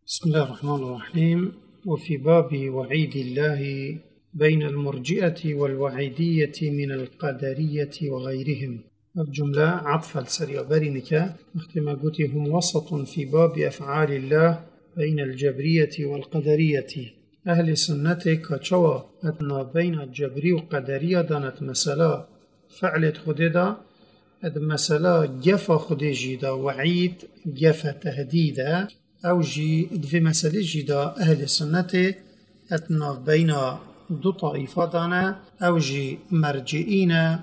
بسم الله الرحمن الرحيم. وفي باب وعيد الله بين المرجئة والوعيدية من القدرية وغيرهم. الجملة عطف السريع برينك اختما قلت هم وسط في باب أفعال الله بين الجبرية والقدرية. أهل سنتك كشوا أدنا بين الجبري والقدرية دانت مسألة فعلت خددا أد مسألة جفا خدجيدا وعيد جفا تهديدا أو جي في مسألة جدا أهل السنة أتنا بين دو طائفاتنا أو جي مرجئين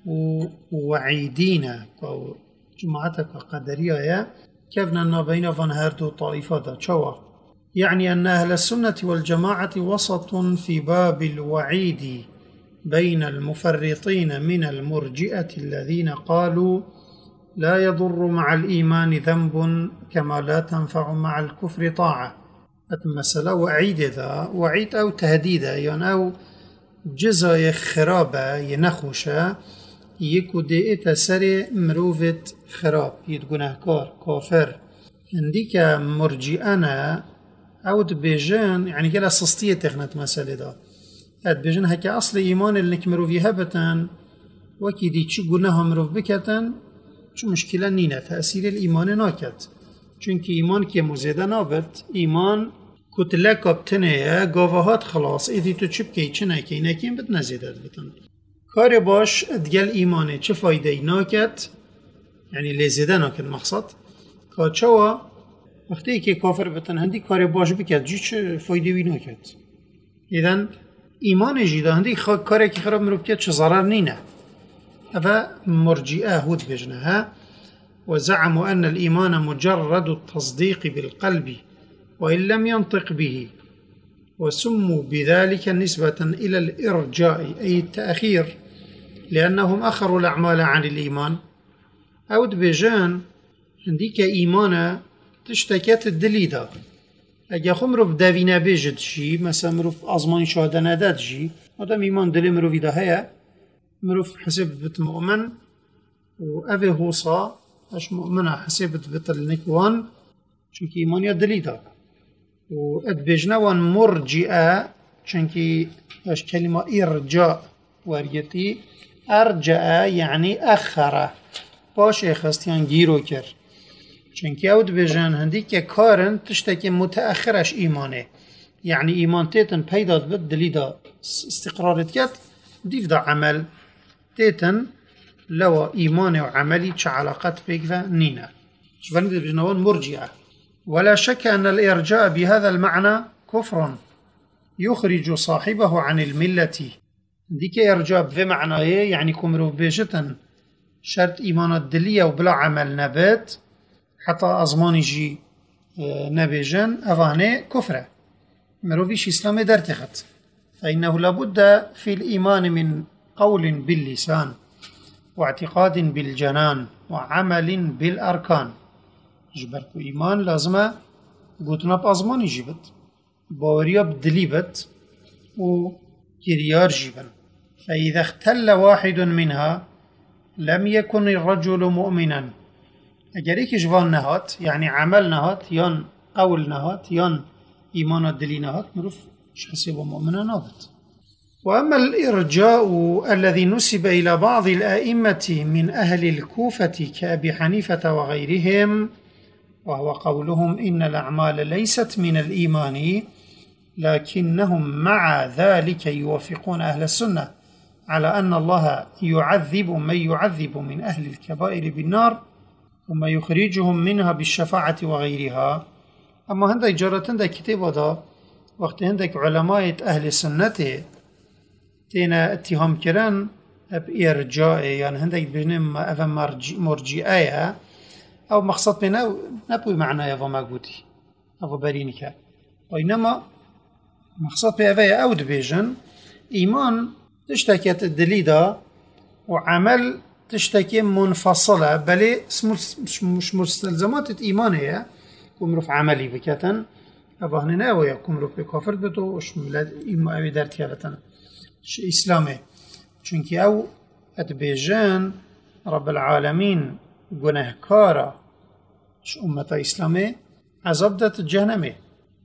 ووعيدين أو جماعتك قدرية كيفنا بين فنهار دو طائفات شوا يعني أن أهل السنة والجماعة وسط في باب الوعيد بين المفرطين من المرجئة الذين قالوا لا يضر مع الإيمان ذنب كما لا تنفع مع الكفر طاعة. المسألة وعيد ذا وعيد أو تهديد يعني أو جزاء خرابة ينخوشة يكو ديئة سري مروفة خراب يتقنهكار كافر عندك مرجئنا أو دبيجان يعني كلا سستية تغنت مسألة دا دبيجان هكا أصل إيمان اللي مروفي هبتان وكي دي چو قناها مروف بكتن چو مشكلة نينة تأثير الإيمان ناكت چونك إيمان كي مزيدة نابت إيمان كتلة كابتنية قاوهات خلاص إذي تو چو بكي چنه كي نكين بد نزيدت بتن كار باش ادقل إيماني چه فايدة ناكت يعني لزيدة ناكت مقصد كاتشوا وقتی که کافر بتن هندی کار باش بکرد جی چه فایده وی ناکد ایدن ایمان جیده هندی کاری که خراب مروب کرد چه ضرر نینه افا مرجئه هود بجنها وزعموا أن الإيمان مجرد التصديق بالقلب وإن لم ينطق به وسموا بذلك نسبة إلى الإرجاء أي التأخير لأنهم أخروا الأعمال عن الإيمان أود بجان هنديك إيمانا تشتكت الدليدا اگه خمرو بدوینه بجد جی مثلا مرو ازمانی شهاده نداد جی آدم ایمان دلی مرو ویده هیا مرو حسب بت مؤمن و اوه هوصا اش مؤمنه حسبت بت النكوان چونك ایمان یا دلیدا و ادبجنه وان مرجئه چونك اش كلمة ارجاء وريتي ارجأ يعني اخره باش اخستيان گیرو کر چونکه اود بجن هندی که کارن تشتکی متأخرش ایمانه يعني ایمان تیتن پیداد بد دلیدا استقرارت کت دیف دا عمل تیتن لو ایمان و عملی چه علاقت بگوه نینه شفانید بجنوان مرجعه ولا شك أن الإرجاء بهذا المعنى كفر يخرج صاحبه عن الملة ديك إرجاء بمعنى يعني كمرو بيجتن شرط إيمان الدلية وبلا عمل نبات حتى أزمان جي نبيجن أفاني كفرة مروفيش إسلامي درتخت فإنه لابد في الإيمان من قول باللسان واعتقاد بالجنان وعمل بالأركان جبركو إيمان لازم قوتنا بأزمان جيبت باوريا بدليبت وكريار جيبن فإذا اختل واحد منها لم يكن الرجل مؤمنا اگر ایک جوان نهات يعني عمل نهات يان قول نهات يان إيمان الدلي نهات مروف شخصي ومؤمنة نهات وأما الإرجاء الذي نسب إلى بعض الآئمة من أهل الكوفة كأبي حنيفة وغيرهم وهو قولهم إن الأعمال ليست من الإيمان لكنهم مع ذلك يوافقون أهل السنة على أن الله يعذب من يعذب من أهل الكبائر بالنار ثم يخرجهم منها بالشفاعة وغيرها أما هندك جارة هندك كتاب هذا وقت هندك علماء أهل السنة تينا اتهام كران بإرجاء يعني هندك بجنم أفا مرجئة أو مقصد بنا نبوي معنى يفا قوتي أفا برينك وإنما مقصد بأفا أود بيجن إيمان تشتكت الدليدة وعمل تشتكي منفصلة بل مش مستلزمات إيمانية كمرف عملي بكتن أبهننا ويا كمرف بكافر بتو وش ملاد إيمان أبي درتيا بتن إسلامي چونك أو أتبيجان رب العالمين گناهكارا ش أمة إسلامي عذاب دات جهنمي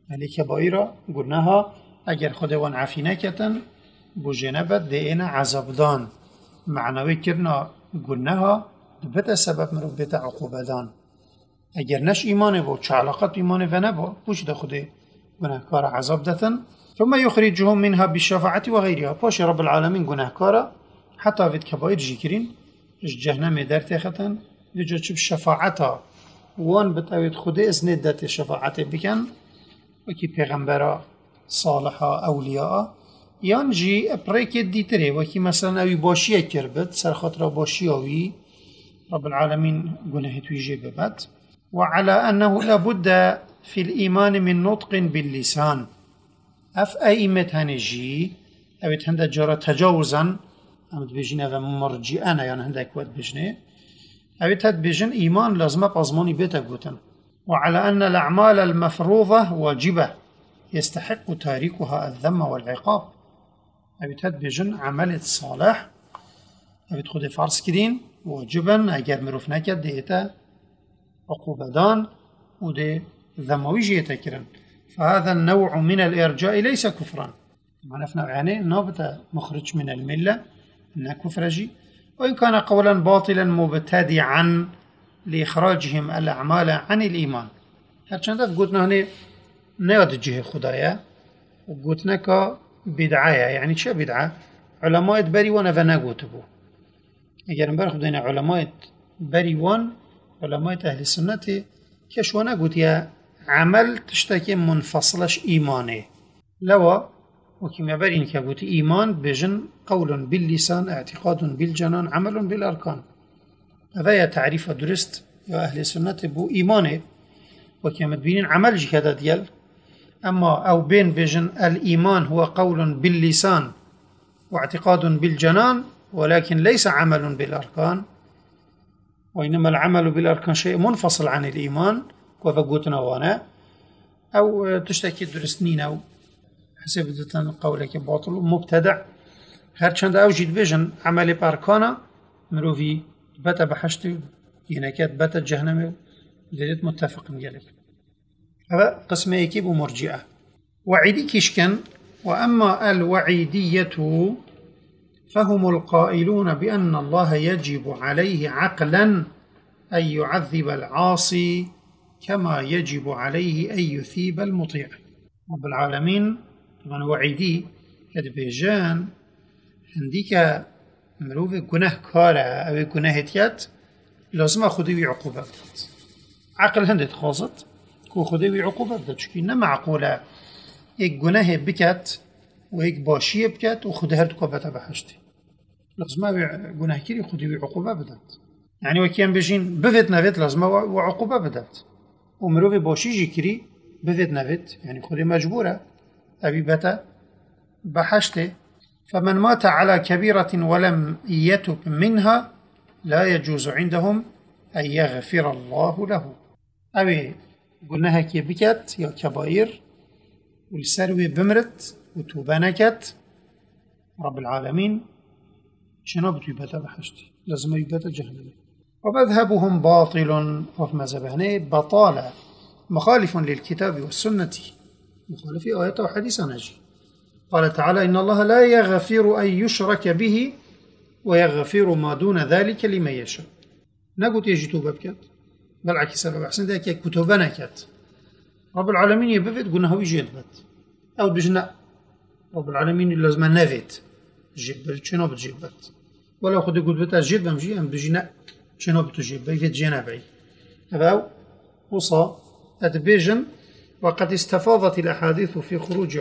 اهل کبایر گناه اگر خداوند عفی نکتن بو جنبت دینا عذاب دان معنوی کرنا گناه بتا سبب مرو بتا عقوبه دان اگر نش ایمان بو چه علاقت ایمان و نبو بوش ده خود گناهکار عذاب دتن ثم يخرجهم منها بالشفاعة وغيرها باش رب العالمين گناهکارا حتى في كبائر جيكرين جهنم در تختن وجو چب شفاعتا وان بتاوید خود اذن دات شفاعت بکن وكي پیغمبرا صالحا اولیاء یان جی اپریک دیتره وكي مثلا اوی باشیه کربت سر خاطر باشیاوی رب العالمين گناهت ویجه ببد وعلى أنه لابد في الإيمان من نطق باللسان اف ائمه هنجي اوید هنده جارا تجاوزا امد بجنه و مرجئانه یعنی هنده اکواد بجنه اوید هد بجن ایمان لازمه بازمانی بیتا گوتن وعلى أن الأعمال المفروضة واجبة يستحق تاركها الذم والعقاب اوید هد بجن عمل صالح اوید خود فرض کردین واجبا اگر مروف نکد دیتا عقوبه دان و دی ذموی جیتا کرن فهذا النوع من الإرجاء ليس كفرا معنى في نوعانه نابت مخرج من الملة إنها كفرجي وإن كان قولا باطلا مبتدعا لإخراجهم الأعمال عن الإيمان هرچند قلتنا هنا نياد جهة خدايا وقلتنا كبدعايا يعني شو بدعة علماء بريوان فنقوتبو اگر نبرخ بدين علماء بريوان علماء أهل السنة كشوانا قلت يا عمل تشتكي منفصلش إيمانه لوا وكما برين كابوت إيمان بجن قول باللسان اعتقاد بالجنان عمل بالأركان هذا تعريف درست يا أهل السنة بو إيمانه وكما تبينين عمل جهد ديال أما أو بين بجن الإيمان هو قول باللسان واعتقاد بالجنان ولكن ليس عمل بالأركان وإنما العمل بالأركان شيء منفصل عن الإيمان وفقوتنا وانا أو تشتكي درستنين أو حسب دتن قولك باطل مبتدع هرچند أوجد بجن عمل بأركانا مروفي بتا بحشتي ينكات بتا جهنم دلت متفق مجالك هذا قسم يكيب مرجئة وعيدي كشكن وأما الوعيدية فهم القائلون بأن الله يجب عليه عقلا أن يعذب العاصي كما يجب عليه أن يثيب المطيع رب العالمين طبعا وعيدي كدبيجان هنديك مروف گناه كارا أو گناه تيات لازم خدوي عقوبة عقل هندت خاصت كو خدوي عقوبة چكي نمعقولة ايك گناه بكت ويك باشيه بكت وخده هر عقوبة بحشتي لازم گناه كيري خدوي عقوبة بدت يعني وكيان بجين بفت نفت لازم وعقوبة بدت ومروف باشي جيكري بفت نفت يعني خدي مجبورة أبي بتا بحشته فمن مات على كبيرة ولم يتب منها لا يجوز عندهم أن يغفر الله له أبي قلناها كي بكت يا كبائر والسروي بمرت وتوبانكت رب العالمين شنو بتوبتا بحشتي لازم يبتا جهنم ومذهبهم باطل وفي مذهبه بطالة مخالف للكتاب والسنة مخالف آيات وحديث نجي قال تعالى إن الله لا يغفر أن يشرك به ويغفر ما دون ذلك لمن يشاء نقول يجي توبة بكت بالعكس سبب أحسن ذلك كتوبة نكت رب العالمين يبفت قلنا هو يجيبت أو بجناء رب العالمين لازم نفت جيبت شنو بتجيبت ولا خد يقول بتا جيب بمجي أم بجناء شنو بتجيب بيفت جنابعي هذا وصى أتبيجن وقد استفاضت الأحاديث في خروج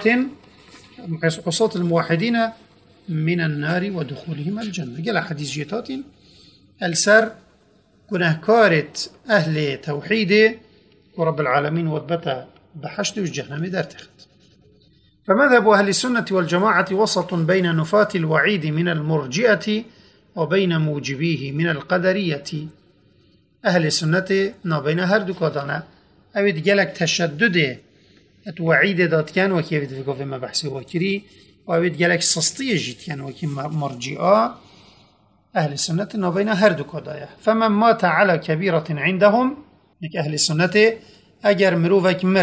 عصاة الموحدين من النار ودخولهم الجنة قال حديث جيتات السر كنهكارت أهل توحيد ورب العالمين وضبط بحشت والجهنم دارتخت فمذهب أهل السنة والجماعة وسط بين نفاة الوعيد من المرجئة وبين موجبيه من القدرية أهل السنة بين هردو كادانا أود جالك تشدد الوعيد دات كان وكيف تفكر في مبحث وكري وأود جالك سستي جيت كان وكي مرجئة أهل السنة بين هردو كادايا فمن مات على كبيرة عندهم أهل السنة أجر مروفك مر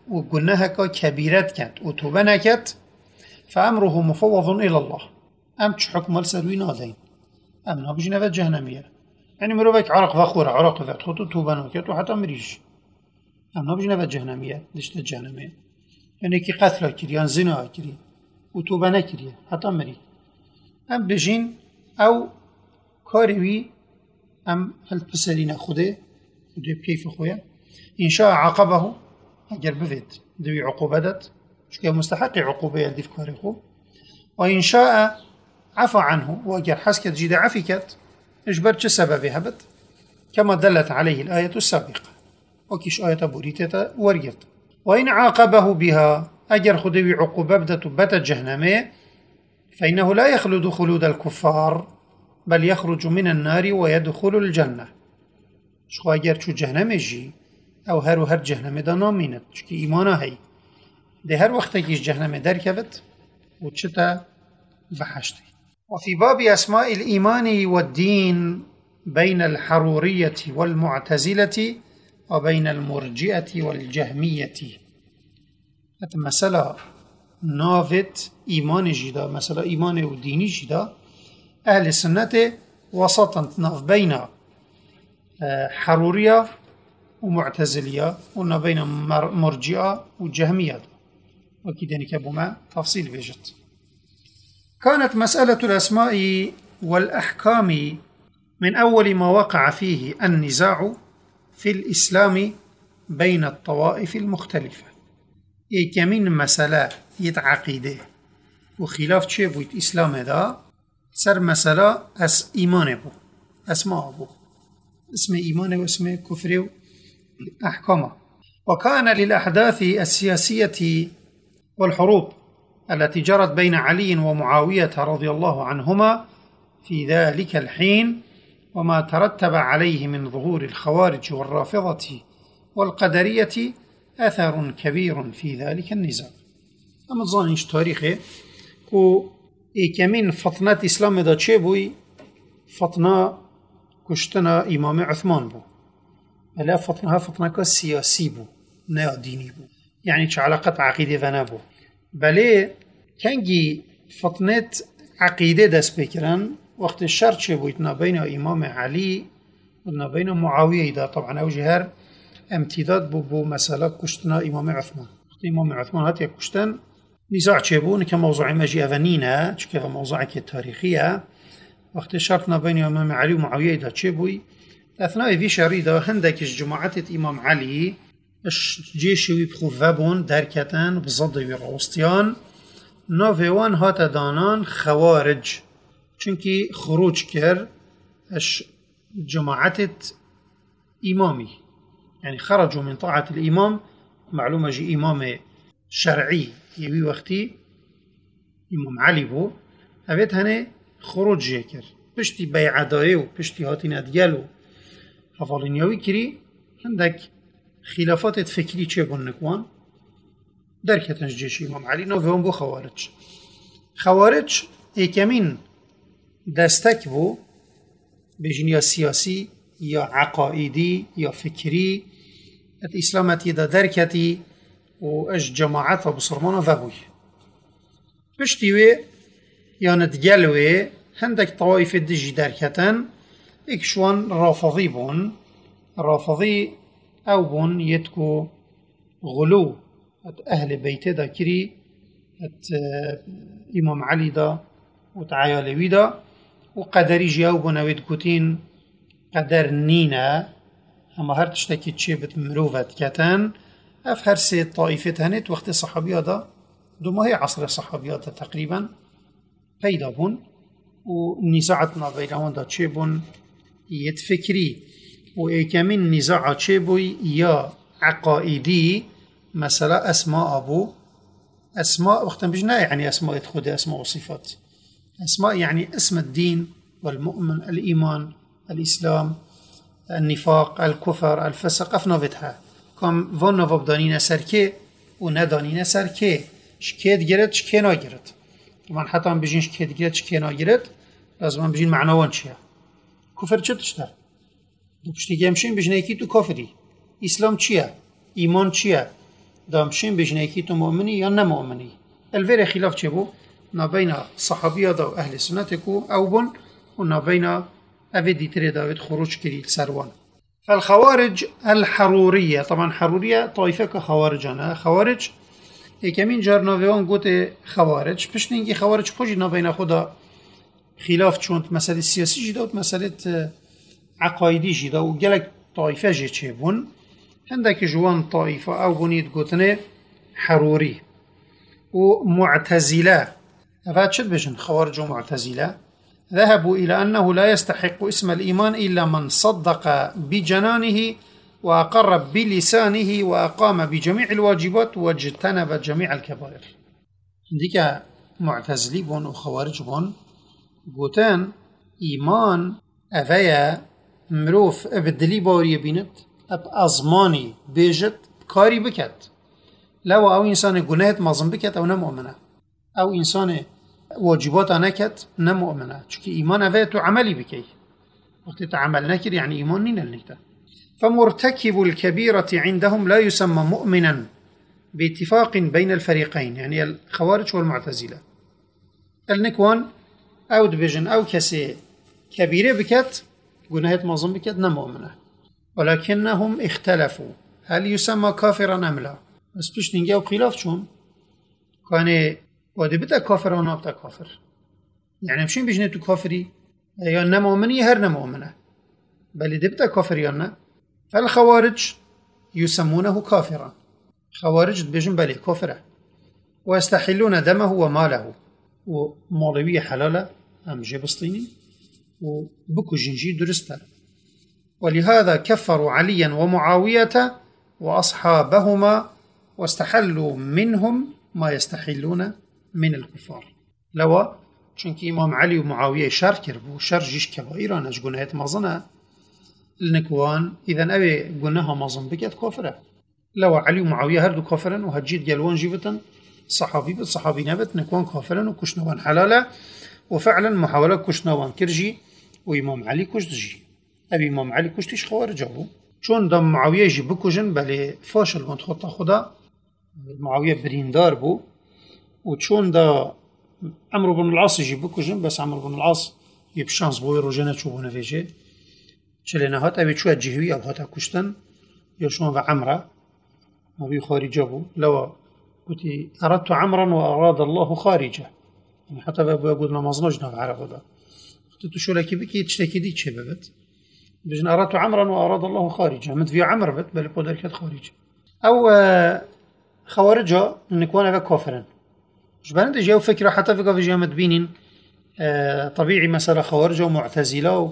وقناها كبيرات كانت وتوبنا كانت فأمره مفوض إلى الله. أمتش حكم السلوي نادين أمنا بجنة جهنمية يعني مروفك عرق فخورة عرق ذات خطو توبنا كانت وحتى مريج أمنا بجنة جهنمية ليش الجهنمية يعني كي قتل كريان زنا كري وتوبنا كري حتى مري أم بجين أو كاروي أم هل بسرين خده كيف خويا إن شاء عاقبه أجر بفيد دوي عقوبتت شكي مستحق عقوبة يلدي في كاريخو وإن شاء عفى عنه وأجر حسكت جيدة عفكت إجبرت سبب هبت كما دلت عليه الآية السابقة وكيش آية بوريتة ورقت وإن عاقبه بها أجر خدوي عقوبة بت جهنمي فإنه لا يخلد خلود الكفار بل يخرج من النار ويدخل الجنة شخو أجر شو جهنم جي أو هر جهنم دا نامينت شكي إيمانا هاي ده هر وقت كيش جهنم در كبت وشتا بحشتي. وفي باب أسماء الإيمان والدين بين الحرورية والمعتزلة وبين المرجئة والجهمية هذا مسألة نافت إيمان جدا مسألة إيمان وديني جدا أهل السنة وسطا ناف بين حرورية ومعتزلية ونا بين مرجئة وجهمية وكذا نكبوا ما تفصيل بيجت. كانت مسألة الأسماء والأحكام من أول ما وقع فيه النزاع في الإسلام بين الطوائف المختلفة كمين مسألة يتعقيده وخلاف شيء الإسلام هذا سر مسألة إيمان بو أسماء بو اسم إيمان واسم كفر أحكامه. وكان للأحداث السياسية والحروب التي جرت بين علي ومعاوية رضي الله عنهما في ذلك الحين وما ترتب عليه من ظهور الخوارج والرافضة والقدرية أثر كبير في ذلك النزاع. أما تظنيش تاريخي كو كمين فطنة إسلام دا چه بوي فطنة كشتنا إمام عثمان بو ألا فطنة سياسي بو نيا ديني بو يعني چه علاقة عقيدة فنا بو بله كنجي فطنة عقيدة دست بكرن وقت الشر چه بويتنا بين إمام علي ونا بين معاوية دا طبعا أو جهر امتداد بو مسألة كشتنا إمام عثمان. وقت إمام عثمان هاتي كشتن نزاع چه بو نكا موضوع مجي أفنينة چكا موضوع تاريخية وقت شرطنا بين إمام علي ومعاوية دا چه بوي أثناء في شريدة هندك جماعة إمام علي جيشي بخوفابون دركتان بضد وروستيان نوفيوان هاتا دانان خوارج چونكي خروج كر جماعة إمامي يعني خرجوا من طاعة الإمام معلومة جي إمام شرعي يوي وقتي إمام علي بو هبت هنه خروج جيكر پشتی بیعدائه و پشتی هاتین ادگلو حفالینیاوی کری هندک خلافات فکری چه بون نکوان درکتنش جيش امام علی نوفهم بو خوارج ایکمین دستک بو بجن یا سیاسی یا عقائدی یا فکری ات اسلامتی دا درکتی و اش جماعت و بصرمانا فبوی پشتیوی یا ندگلوی هندك طوائف الدجي دركتن اكشوان رافضي بون رافضي او بون يتكو غلو اهل بيت دا كري امام علي دا وتعايلوي دا وقدري جاو بون ويدكوتين قدر نينا اما هر تشتكي تشيبت مروفت كتن اف هر سي طائفة هنت وقت صحابيا دا دوما هي عصر صحابيا دا تقريبا پیدا بون ونزاعتنا بينهم دا چه بون يتفكري وإيكامين نزاع چه بوي يا عقائدي مثلا أسماء أبو أسماء وقتا بجنا يعني أسماء يدخل أسماء وصفات أسماء يعني اسم الدين والمؤمن الإيمان الإسلام النفاق الكفر الفسق أفنافتها كم فانا فبدانين سركي وندانين سركي شكيت جرد شكي ناجرد طبعا حتى هم بيجين شكيت جرد شكي ناجرد لازم هم بيجين معنوان شيا كفر چه تشتر دو پشتی گمشین بجنه یکی تو کافری اسلام چیه ایمان چیه دامشين بجنيكي تو مؤمني يا نمؤمني. الفيري خلاف چبو نابين صحابية دا أهل سنتكو أو بن ونابين أفيدي تري داود خروج كري سروان. فالخوارج الحرورية، طبعا حرورية طائفة كخوارجانا، خوارج كمين جار نافيون قوت خوارج بشتينكي خوارج خوشي نابين خدا خلاف چونت مسألة السياسي جدا و مسألة عقائدي جدا وقالك طائفة جي چبون عندك جوان طائفة أو بنيت قوتني حروري ومعتزلة. هذا شد بجن خوارج ومعتزلة ذهبوا إلى أنه لا يستحق اسم الإيمان إلا من صدق بجنانه وأقر بلسانه وأقام بجميع الواجبات واجتنب جميع الكبائر. عندك معتزلي بون وخوارج بون قوتان إيمان أفيا مروف أبدلي باري بينت أب أزماني بيجت كاري بكت لو أو إنسان قناهت مظن بكت أو نمؤمنة أو إنسان واجبات نكت نمؤمنة چونك إيمان أفيا تو عملي بكي وقت تعمل نكر يعني إيمان نين النكتة. فمرتكب الكبيرة عندهم لا يسمى مؤمنا باتفاق بين الفريقين يعني الخوارج والمعتزلة. النكوان أو دبجن أو كسي كبيرة بكت قناهت مظن بكت نمؤمنة ولكنهم اختلفوا هل يسمى كافرا أم لا. بس بيش ننجاو خلاف شون كان وادي بتا كافر ونا بتا كافر يعني مشين بيجني تو كافري يا نمؤمني هر نمؤمنة بل دبتا كافر يانا. فالخوارج يسمونه كافرا، خوارج بيجن بلي كافرة ويستحلون دمه وماله ومالوية حلالة أم جبسطيني وبكو جنجي درسته. ولهذا كفروا عليا ومعاوية وأصحابهما واستحلوا منهم ما يستحلون من الكفار. لو چونك إمام علي ومعاوية شر كربو شر جيش كبائران اش قناهت مظنة النكوان إذن أبي قناها مظن بكت كافرة. لو علي ومعاوية هردو كافرا وهجيت قلوان جيبتا صحابي بالصحابي نبت نكوان كافرا وكشنوان حلالة وفعلا محاولة كشنوان كرجي وإمام علي كشتجي أبي إمام علي كشتش خوارج أبو چون دم معاوية جي بكوجن بلي فاشل كنت خطا خدا معاوية بريندار بو وچون دا عمرو بن العاص يجي بكوجن بس عمرو بن العاص يبشانس بوي روجنا چوبونه فيجي چلنا هات أبي شو الجهوي أو هاتا كشتن يشون وعمرة أبي خارجة بو لو قلت أردت عمرا وأراد الله خارجة يعني حتى بقول نمازنجنا في عرب هذا قلت شو لك بكي تشتكي دي شيء ببت بجن أردت عمرا وأراد الله خارجة مت في عمر بت بل قدر كده خارجة أو خوارجة نكون كافرا مش بند جاو فكرة حتى في جامعة بينين طبيعي مثلا خوارجة ومعتزلة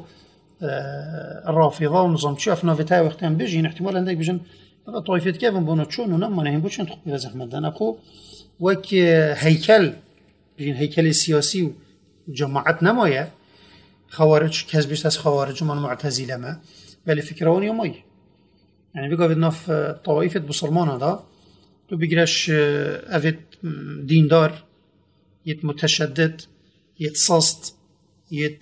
الرافضة ونظام شافنا في تاي وقتين بيجي احتمال عندك بجن طائفة كيف بونو شون ونما نهم بوشن تقبل زحمة دنا أكو وك هيكل بجن هيكل السياسي وجماعات نماية خوارج كذبش تاس خوارج ومن معتزلة ما بل فكرون يومي يعني بيقى بدنا في طائفة بسلمان هذا تو بيجرش أفت ديندار يت متشدد يت صست يت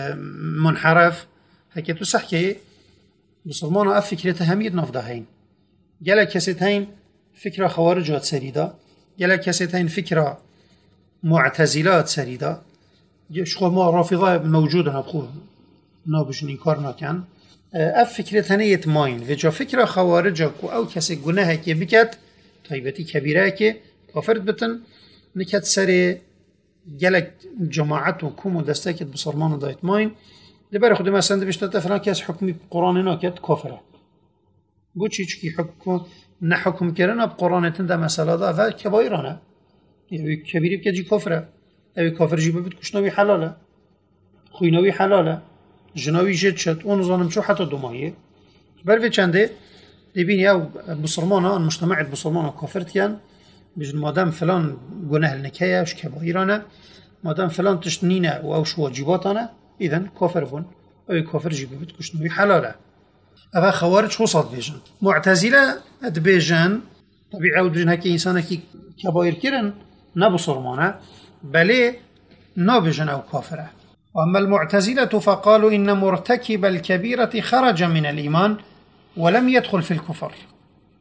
منحرف هكذا تسحكي بسلمان أف فكرة هميد نفضهين جل كسيتين فكرة خوارجات سريدة جل كسيتين فكرة معتزلات سريدة شخو ما رافضة موجودة نبخوه نابش إنكارنا كان أف فكرة هنية ماين وجا فكرة خوارجة أو كسي جناها كي بكت طيبتي كبيرة كي كافرت بتن نكت سري جلك جماعته كوم ودستكت بصرمان ودايت ماين لبارة خدمة سند بيشتت فلان كاس حكمي بقرآن ناكت كافرة بوشي چكي حكم نحكم كرنا بقرآن تندا مسألة دا فكبايرانا يعني كبيري بكجي كافرة أبي كافر جيبه بتكشناوي حلالة خويناوي حلالة جناوي جد شد ونظام شو حتى دمائي برفي چنده دبيني أو بصرمانا المجتمع بصرمانا كافرتيان بجن مادام فلان جناه النكاية وش كبايرانا مادام فلان تشتنينا أو شو واجباتنا إذن كافر بون أو كافر جيبه بتكشناوي حلالة أبا خوارج خصات بيجن معتزلة أدبيجن طبيعي أو بيجن هكي إنسان هكي كباير كيرن نبو صرمانة بل نابجن أو كافرة. وأما المعتزلة فقالوا إن مرتكب الكبيرة خرج من الإيمان ولم يدخل في الكفر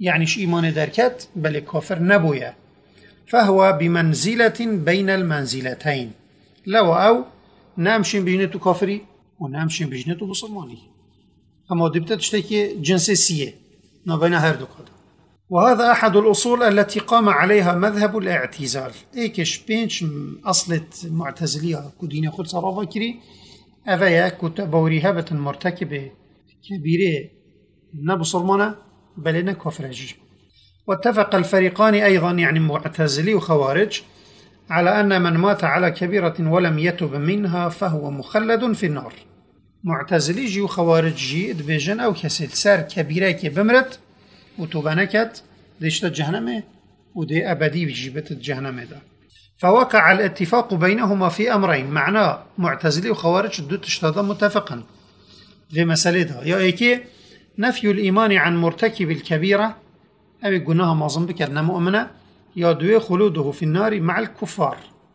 يعني ش إيمان دركت بل كافر نبويا، فهو بمنزلة بين المنزلتين، لو أو نامشين بجنته كافري ونامشين بجنته بصرماني، أما دبتة تشتكي جنسية ما بين هردو قدر. وهذا أحد الأصول التي قام عليها مذهب الاعتزال. إيكش بينش أصلة معتزلية كدين خود صرافة كري أفايا كتبوريها بتن مرتكبة كبيرة نبصرمانة بلنا كفرج. واتفق الفريقان أيضا يعني معتزلي وخوارج على أن من مات على كبيرة ولم يتب منها فهو مخلد في النار. معتزلي جي وخوارج جي دبيجن أو كسل سار كبيرة كي بمرت وتوبانكت ديشت جهنمه ودي أبدي بجيبت الجهنم ده. فوقع الاتفاق بينهما في أمرين، معناه معتزلي وخوارج دو تشتادا متفقا في مسألة يا إيكي نفي الإيمان عن مرتكب الكبيرة أبي قلناها معظم بكرنا مؤمنة، يا دوي خلوده في النار مع الكفار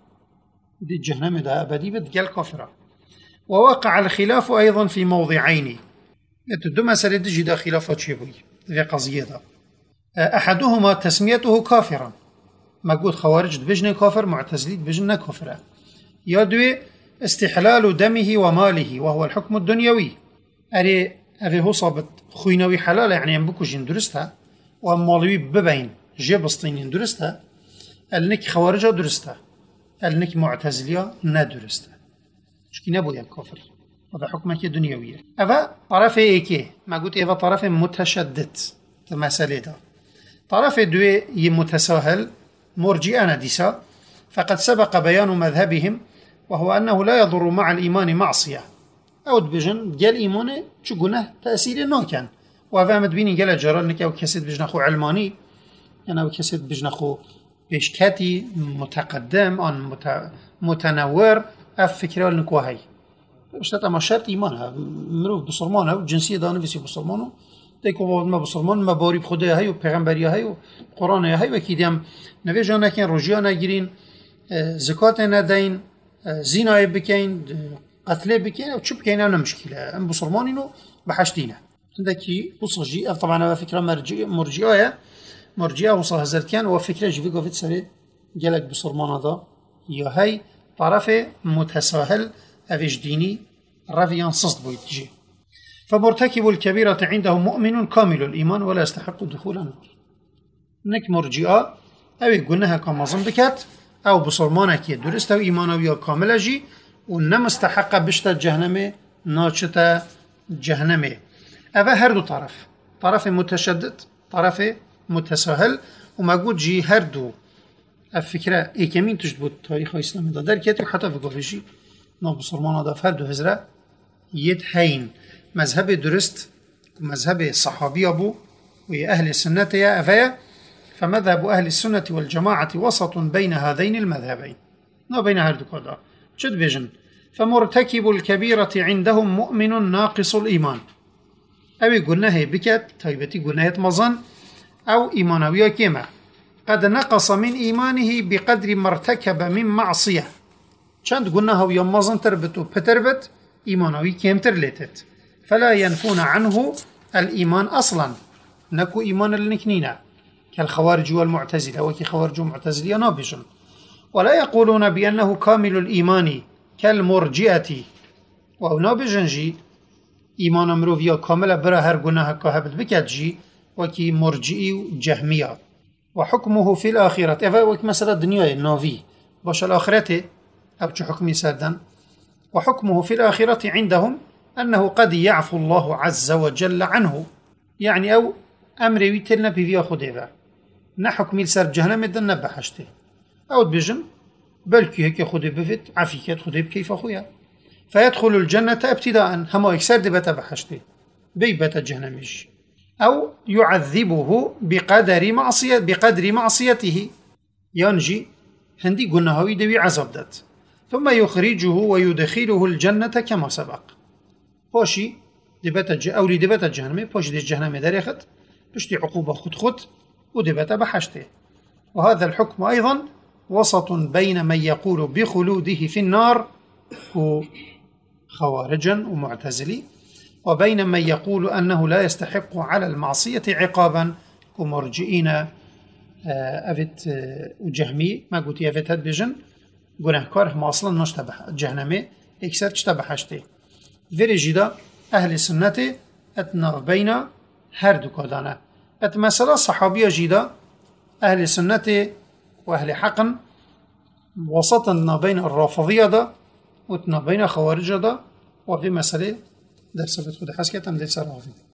دي الجهنم ده أبدي بتقال كافرة. ووقع الخلاف أيضا في موضعين، دو مسألة دي جدا خلافات شبوي في قضية ده. أحدهما تسميته كافرا، ما قلت خوارج بجنة كافر معتزلي بجنة كافرة، يا دوي استحلال دمه وماله وهو الحكم الدنيوي، أري هو صابت خوينوي حلال يعني ينبكو جن درستها ومالوي ببين جبسطين درستها، النك خوارجة درستها النك معتزلية ندرستها شكي نبويا الكفر، هذا حكمك دنيوية. أفا طرف إيكي ما قلت إذا طرف متشدد مسألة ده، طرف دوي متساهل مرجئة ندسة، فقد سبق بيان مذهبهم وهو أنه لا يضر مع الإيمان معصية أو دبجن قال إيمانه شو قلنا تأثير ناكن، وفهمت بيني قال جرال نك أو كسيد بجنخو علماني يعني أو كسيد بجنخو بيشكاتي متقدم أن متنور أفكره لنكوهي اشتات أما شرط إيمانها مروف بصرمانها وجنسية دانه بسي بصرمانه تيكو ما بصرمان ما باري بخده هاي وبيغمبريه هاي وقرآن هاي وكيديم نويجا نكين رجيا نگيرين زكاة ندين زنا بكين قتل بكين أو شو بكين أنا مشكلة أم بصرمانينو بحشتينه عندكي بصجي طبعا فكرة مرجئة وصل هزرتيان وفكرة جفي قفت سري جالك بصرمان هذا يا هاي طرفه متساهل أفيش ديني رفيان صصد بويتجي. فمرتكب الكبيرة عنده مؤمن كامل الإيمان ولا يستحق دخول النار. نك مرجئة أو يقولناها كمظن بكات أو بصرمانك يدرست أو إيمانوية كاملة جي ونم استحق بشتا جهنمي ناشتا جهنمي. أفا هردو طرف متشدد طرف متساهل وما قد جي هردو الفكرة إيكامين تجدبو تاريخ الإسلام دا در كاتو حتى في قفشي نو بصرمان دا فردو هزرة يد هين مذهب درست ومذهب الصحابي أبو وهي أهل السنة يا أفايا. فمذهب أهل السنة والجماعة وسط بين هذين المذهبين نو بين هردو كذا شد بيجن. فمرتكب الكبيرة عندهم مؤمن ناقص الإيمان أبي قلناه بكات طيبتي قلناه مظن أو إيمانوية كما قد نقص من إيمانه بقدر ما ارتكب من معصية شاند قلناها ويمظن تربت وبتربت إيمانوي كيم ترلتت فلا ينفون عنه الإيمان أصلا نكو إيمان النكنينة كالخوارج والمعتزلة وكي خوارج ومعتزلية نابجن. ولا يقولون بأنه كامل الإيمان كالمرجئة وأو نابجن جي إيمان مروفيا كاملة برا هر قلناها كهبت بكات جي وكي مرجئي وجهمية. وحكمه في الآخرة إذا وك مسألة الدنيا النوفي باش الآخرة أو حكمي سادا. وحكمه في الآخرة عندهم أنه قد يعفو الله عز وجل عنه يعني أو أمري ويتلنا بفيا خديبا نحكم السر جهنم الدن بحشته أو بجن بلكي هيك خديبا فت عفيكات خديب كيف أخويا فيدخل الجنة ابتداء هما يكسر دبتا بحشته بيبتا جهنميش أو يعذبه بقدر معصيته ينجي هندي قلنا هاوي دوي عذاب دات ثم يخرجه ويدخله الجنة كما سبق باشي أو لدبتا جهنمي باشي دي جهنمي داريخت بشتي عقوبة خد ودبتا بحشته. وهذا الحكم أيضا وسط بين من يقول بخلوده في النار خوارجا ومعتزلي وبين من يقول أنه لا يستحق على المعصية عقابا كمرجئين أفت وجهمي ما قلت أفت هاد بجن گناهکار هم اصلا نشتبه جهنمي اكثر تشتبه حشتي في جدا أهل سنة اتنا بين هر دو كادانا ات مثلا صحابية جدا أهل سنة وأهل حقن وسطنا بين الرافضية دا واتنا بين خوارج دا وفي مسألة درس بتخد حسكة تمدي سرافي